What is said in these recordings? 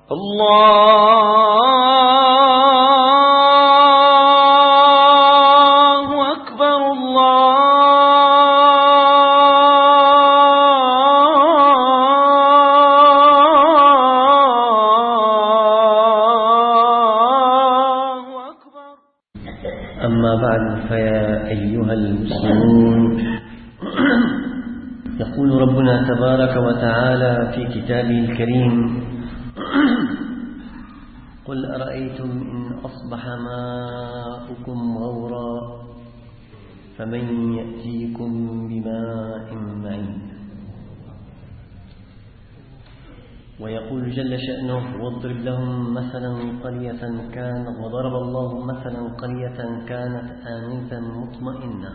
الله أكبر الله أكبر. أما بعد، فيا أيها المسلمون، يقول ربنا تبارك وتعالى في كتابه الكريم: قل أرأيتم إن أصبح ماؤكم غورا فمن يأتيكم بماء معين. ويقول جل شأنه: واضرب لهم مثلا قرية كانت وضرب الله مثلا قرية كانت آمنة مطمئنة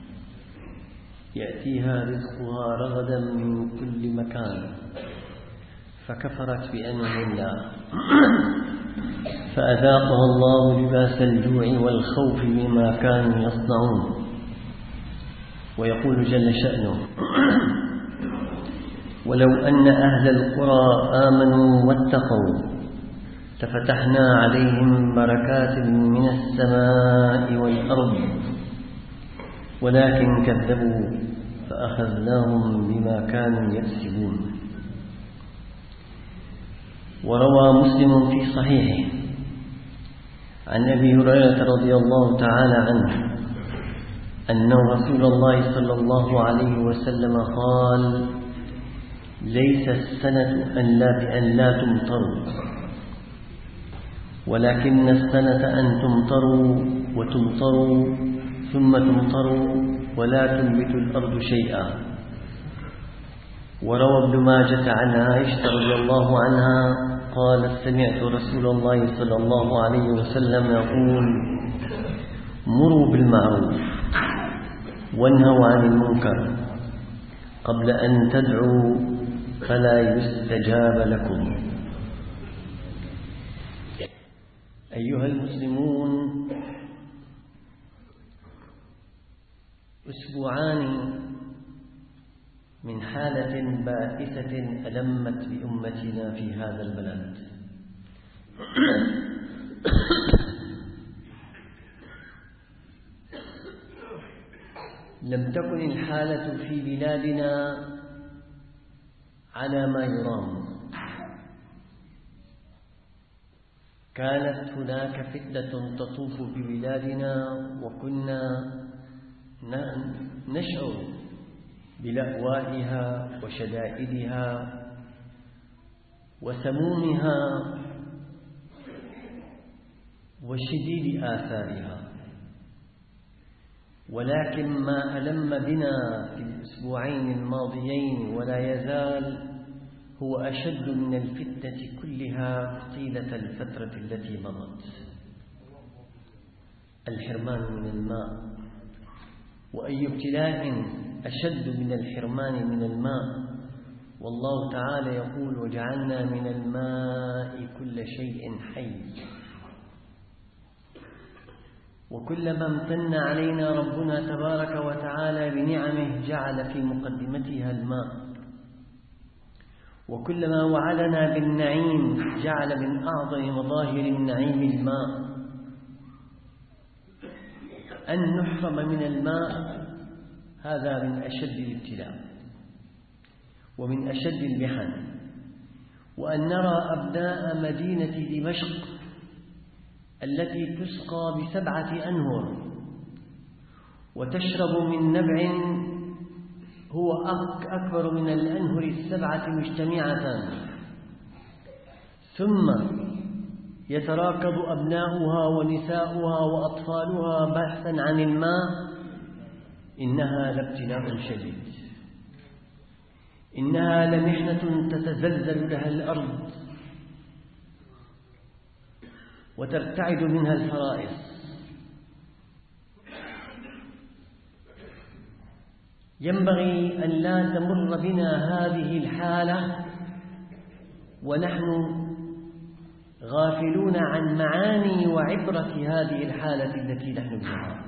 يأتيها رزقها رغدا من كل مكان فكفرت بأنعم الله فأذاقها الله لباس الجوع والخوف بما كانوا يصنعون. ويقول جل شأنه: ولو أن أهل القرى آمنوا واتقوا لفتحنا عليهم بركات من السماء والأرض ولكن كذبوا فأخذناهم بما كانوا يكسبون. وروى مسلم في صحيحه عن أبي هريرة رضي الله تعالى عنه أن رسول الله صلى الله عليه وسلم قال: ليس السنة أن لا تمطروا، ولكن السنة أن تمطروا وتمطروا ثم تمطروا ولا تنبت الأرض شيئا. وروى ابن ماجة عن عائشة رضي الله عنها قالت: سمعت رسول الله صلى الله عليه وسلم يقول: مروا بالمعروف وانهوا عن المنكر قبل أن تدعوا فلا يستجاب لكم. أيها المسلمون، أسبوعان من حالة بائسة ألمت بأمتنا في هذا البلد. لم تكن الحالة في بلادنا على ما يرام. كانت هناك فتنة تطوف ببلادنا وكنا نشعر بلأوائها وشدائدها وسمومها وشديد آثارها. ولكن ما ألم بنا في الأسبوعين الماضيين ولا يزال هو أشد من الفتنة كلها طيلة الفترة التي مضت: الحرمان من الماء. وأي ابتلاء أشد من الحرمان من الماء؟ والله تعالى يقول: وجعلنا من الماء كل شيء حي. وكلما امتن علينا ربنا تبارك وتعالى بنعمه جعل في مقدمتها الماء، وكلما وعدنا بالنعيم جعل من أعظم مظاهر النعيم الماء. أن نحرم من الماء هذا من أشد الابتلاء ومن أشد المحن. وأن نرى أبناء مدينة دمشق التي تسقى ب7 أنهر وتشرب من نبع هو أكبر من الأنهر ال7 مجتمعة، ثم يتراكب أبناؤها ونساؤها وأطفالها بحثا عن الماء، إنها لابتلاء شديد، إنها لمحنة تتزلزل لها الأرض وترتعد منها الفرائص. ينبغي أن لا تمر بنا هذه الحالة ونحن غافلون عن معاني وعبرة هذه الحالة التي نحن فيها.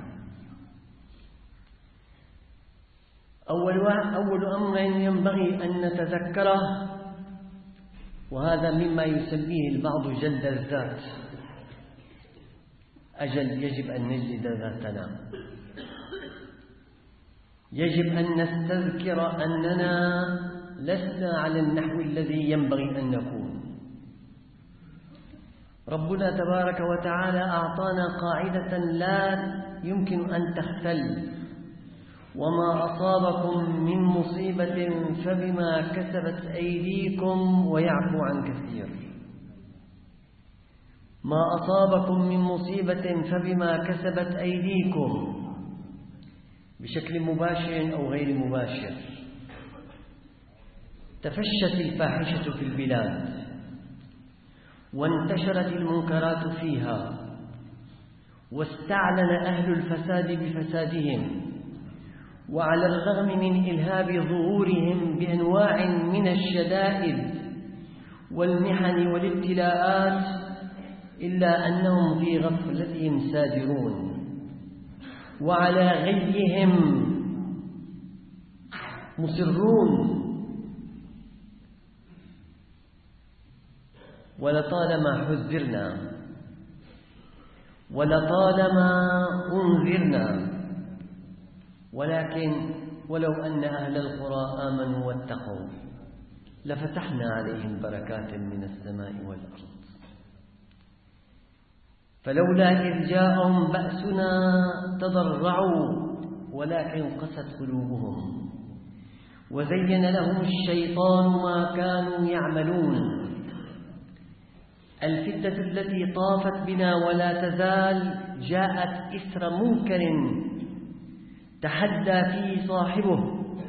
أول أمر ينبغي أن نتذكره وهذا مما يسميه البعض جلد الذات. أجل يجب أن نجلد ذاتنا، يجب أن نستذكر أننا لسنا على النحو الذي ينبغي أن نكون. ربنا تبارك وتعالى أعطانا قاعدة لا يمكن أن تختل: وما أصابكم من مصيبة فبما كسبت أيديكم ويعفو عن كثير. ما أصابكم من مصيبة فبما كسبت أيديكم، بشكل مباشر أو غير مباشر. تفشت الفاحشة في البلاد وانتشرت المنكرات فيها، واستعلن أهل الفساد بفسادهم، وعلى الرغم من إلهاب ظهورهم بأنواع من الشدائد والمحن والابتلاءات، إلا أنهم في غفلتهم سادرون وعلى غيهم مصرون. ولطالما حذرنا ولطالما أنذرنا، ولكن ولو أن أهل القرى آمنوا واتقوا لفتحنا عليهم بركات من السماء والأرض. فلولا إذ جاءهم بأسنا تضرعوا ولكن قست قلوبهم وزين لهم الشيطان ما كانوا يعملون. الفتنة التي طافت بنا ولا تزال جاءت إثر منكر تحدى فيه صاحبه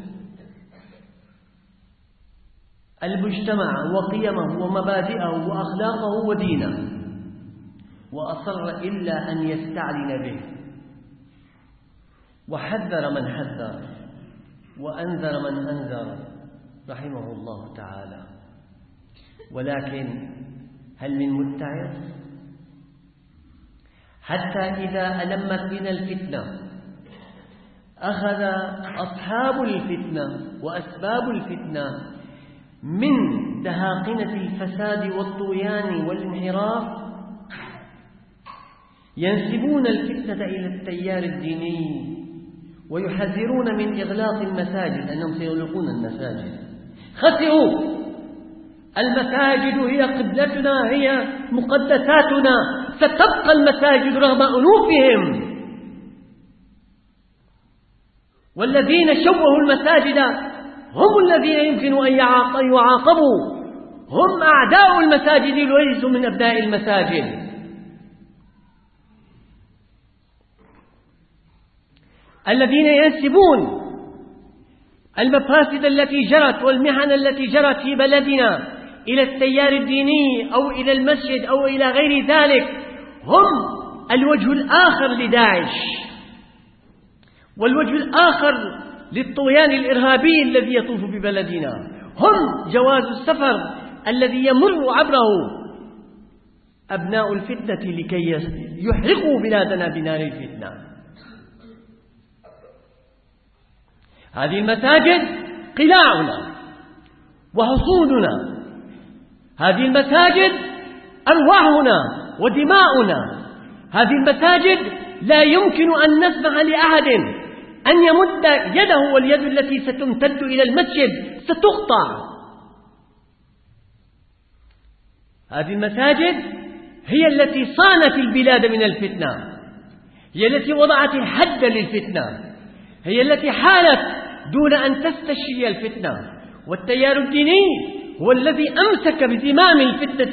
المجتمع وقيمه ومبادئه وأخلاقه ودينه، وأصر إلا أن يستعلن به، وحذر من حذر وأنذر من أنذر رحمه الله تعالى. ولكن هل من متعظ؟ حتى إذا ألمت بنا الفتنة أخذ أصحاب الفتنة وأسباب الفتنة من دهاقنة الفساد والطغيان والانحراف ينسبون الفتنة إلى التيار الديني ويحذرون من إغلاق المساجد، أنهم سيغلقون المساجد. خسئوا، المساجد هي قبلتنا، هي مقدساتنا، ستبقى المساجد رغم أنوفهم. والذين شوهوا المساجد هم الذين يمكن أن يعاقبوا، هم أعداء المساجد وليسوا من أبناء المساجد. الذين ينسبون المفاسد التي جرت والمحن التي جرت في بلدنا إلى التيار الديني أو إلى المسجد أو إلى غير ذلك هم الوجه الآخر لداعش، والوجه الآخر للطغيان الإرهابي الذي يطوف ببلدنا، هم جواز السفر الذي يمر عبره أبناء الفتنة لكي يحرقوا بلادنا بنار الفتنة. هذه المساجد قلاعنا وحصوننا، هذه المساجد أرواحنا ودماؤنا، هذه المساجد لا يمكن أن نسمح لأحد أن يمد يده، واليد التي ستمتد إلى المسجد ستقطع. هذه المساجد هي التي صانت البلاد من الفتنة، هي التي وضعت الحد للفتنة، هي التي حالت دون أن تستشري الفتنة. والتيار الديني هو الذي أمسك بزمام الفتنة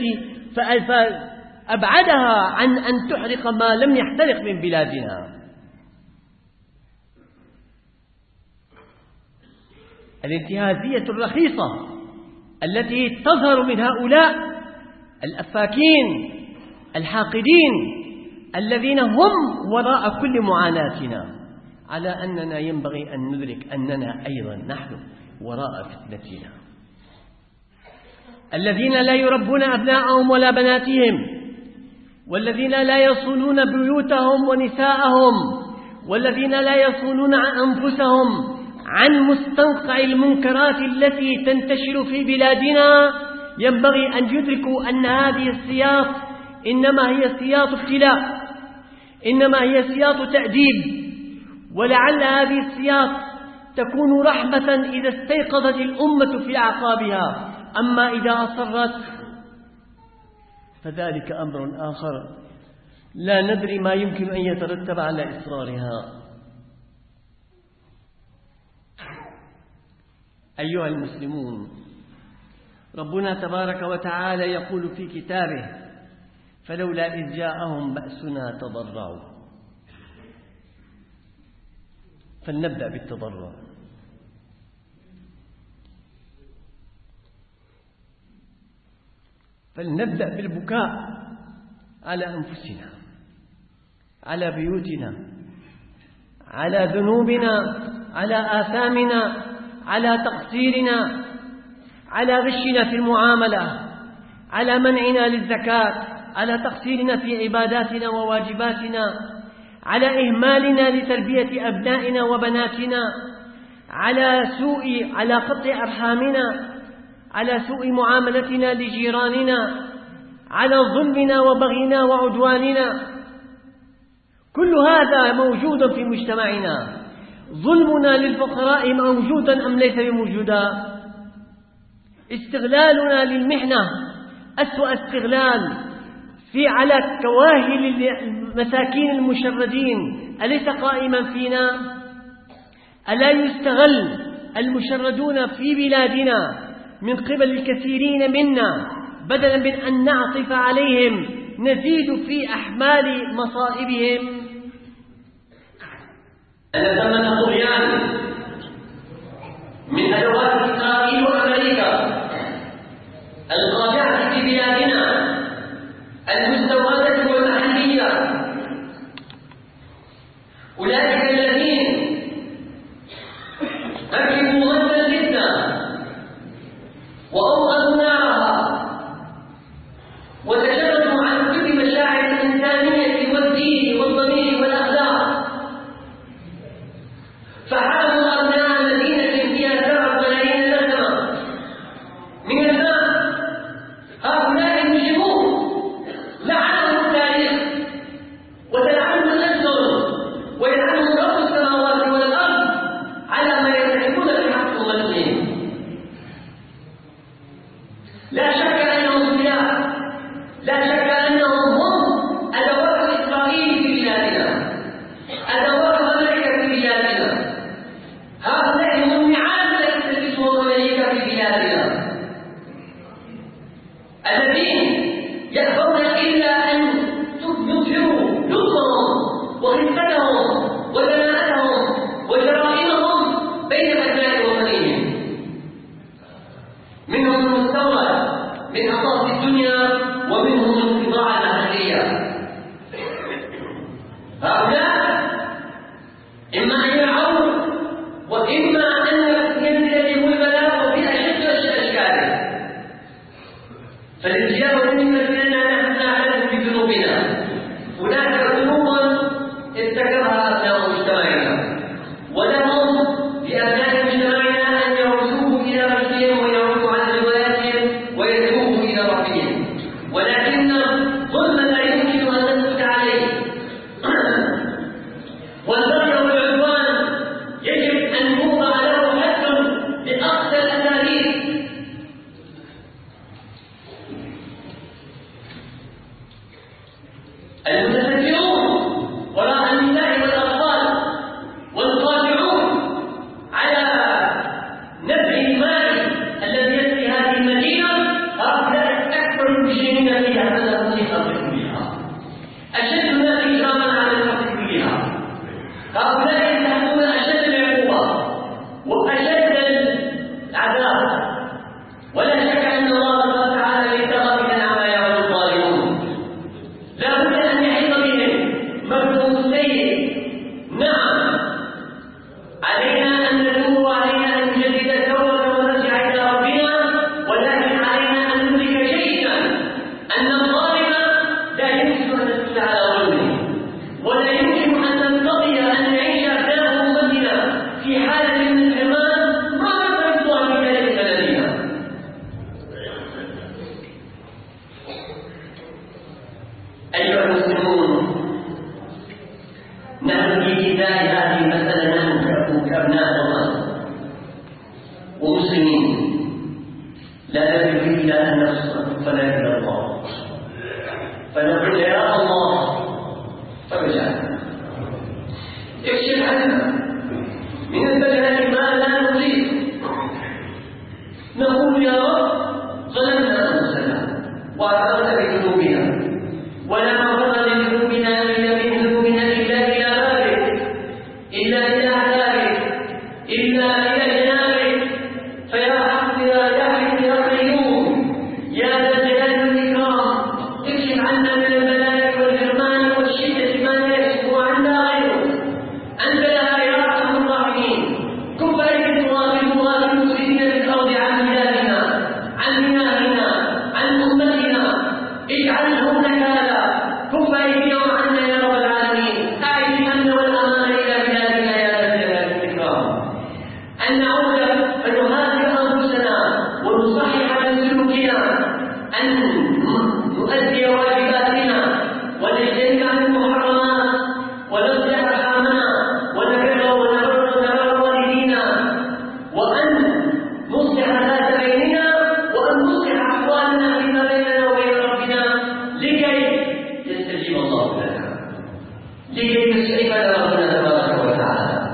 فأبعدها عن أن تحرق ما لم يحترق من بلادنا. الانتهازية الرخيصة التي تظهر من هؤلاء الأفاكين الحاقدين الذين هم وراء كل معاناتنا، على أننا ينبغي أن ندرك أننا أيضا نحن وراء فتنتنا. الذين لا يربون أبناءهم ولا بناتهم، والذين لا يصونون بيوتهم ونساءهم، والذين لا يصونون عن أنفسهم عن مستنقع المنكرات التي تنتشر في بلادنا، ينبغي أن يدركوا أن هذه السياط إنما هي سياط ابتلاء، إنما هي سياط تأديب، ولعل هذه السياط تكون رحمة إذا استيقظت الأمة في أعقابها، أما إذا أصرت فذلك أمر آخر لا ندري ما يمكن أن يترتب على إصرارها. أيها المسلمون، ربنا تبارك وتعالى يقول في كتابه: فلولا إذ جاءهم بأسنا تضرعوا. فلنبدأ بالتضرع. فلنبدأ بالبكاء على أنفسنا، على بيوتنا، على ذنوبنا، على آثامنا، على تقصيرنا، على غشنا في المعاملة، على منعنا للزكاة، على تقصيرنا في عباداتنا وواجباتنا، على إهمالنا لتربية أبنائنا وبناتنا، على قطع أرحامنا، على سوء معاملتنا لجيراننا، على ظلمنا وبغينا وعدواننا. كل هذا موجود في مجتمعنا. ظلمنا للفقراء موجودا أم ليس بموجودا؟ استغلالنا للمحنة أسوأ استغلال على كواهل المساكين المشردين أليس قائما فينا؟ ألا يستغل المشردون في بلادنا من قبل الكثيرين منا بدلا من أن نعطف عليهم نزيد في أحمال مصائبهم؟ أن ثمة طغيان من أدوات إسرائيل وأمريكا القاطعة في بلادنا المستوردة والمحلية. أولئك الذين ركبوا غد الفتنة وأوقدوا نارها وتشردوا عن كل مشاعر الإنسانية والدين والضمير والأخلاق، فحاربوا أبناء المدينة فيها 37 نسمة من الماء. هؤلاء المجرمون لعنهم التاريخ وتلعنهم الألسن ويلعنهم رب السماوات والأرض على ما يرتكبون في حق أمتهم. لا شك أنهم سلاح، لا شك أنهم هم أدوات إسرائيل في بلادنا، أدوات أمريكا في بلادنا. هؤلاء هم النعام التي تلبسهم أمريكا في بلادنا، الذين يأبون إلا أن يظهروا لطفهم وخفتهم ودناءتهم وجرائمهم بين أبناء وطنهم. منهم المستورد من أطراف الدنيا ومنهم القطاع المحلية. هؤلاء إما أن يرعون وإما أن ينزل بهم البلاء في أشد أشكاله. فالانتهاء مما فينا نحن نعلم بذنوبنا. هناك ذنوب ارتكبها أبناء مجتمعنا، ولهم لأبناء مجتمعنا أن يرجوه إلى رشدهم ويعودوا عن رواياتهم ويتوبوا إلى ربهم، ولكن الظلم لا يمكن أن نسكت عليه، والبغي والعدوان يجب أن يوضع له حد بأقصى الأساليب. المتسترون وراء النساء والأطفال والقاطعون على نبع الماء الذي يسقي هذه المدينة، هؤلاء أكثر المجرمين فيها بدأوا في الأرض كلها، أشد الناس إجراما على الأرض كلها. هؤلاء يستحقون أشد العقوبة وأشد العذاب، ولا شك أن الله تعالى ليس غافلا عما يعمل الظالمون. لا بد أن يحيط بهم مفهوم سيء. نعم، علينا أن نتوب وعلينا أن نجدد التوبة ونرجع إلى ربنا، ولكن علينا أن ندرك جيدا أن الظالم لا يمكن أن نسكت على ظلمه، ولا يمكن أن ننتظر أن نعيش أيها المسلمون، نحن في إزاء هذه المسألة نحن كأبناء الله ومسلمين لا نملك إلا أن نصرفنا إلى الله، فنقول يا الله فرجعنا، اكشف عنا من البلاء ما لا نطيق. نقول يا رب ظلمنا أنفسنا واعترفنا بذنوبنا ولا مغفرة لذنوبنا إلا إلى بابك، إلا إلى عذابك، إلا إلى جنابك. فيا حق يا حي يا قيوم يا ذا الجلال والإكرام، اكشف عنا من البلاء والحرمان والشدة ما لا يكشف عنا غيرك. أنت لا يا أرحم الراحمين. كف أيدي الطغاة المفسدين في الأرض عن بلادنا، عن بنائنا، عن أمتنا، اجعلهم نكالا. كف أيديهم عنا يا رب العالمين. أعد الأمن والأمان إلى بلادنا يا ذا الجلال والإكرام. أن نعود فنهاجر أنفسنا ونصحح من سلوكنا، أن نؤدي واجباتنا ونجتنب عن المحرمات ونصلح أرحامنا ونبر والدينا، وأن نصلح ذات بيننا، وأن نصلح أحوالنا فيما بيننا وبين ربنا، لكي يستجيب الله لنا، لكي يسعفنا ربنا تبارك وتعالى.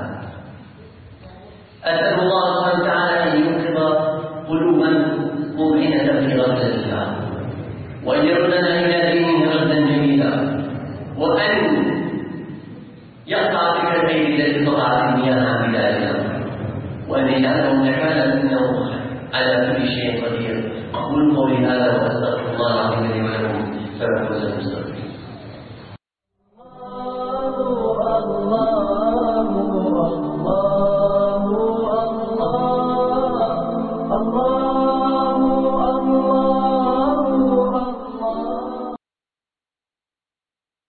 أسأل الله سبحانه وتعالى أن يوقظ قلوبا مؤمنة في غرس الإسلام، وأن يردنا إلى دينه ردا جميلا، وأن يقطع تلك الأيدي التي قطعت المياه عن بلادنا، وأن يجعله نكالا إنه على كل شيء قدير. أقول قولي هذا وأستغفر الله العظيم لي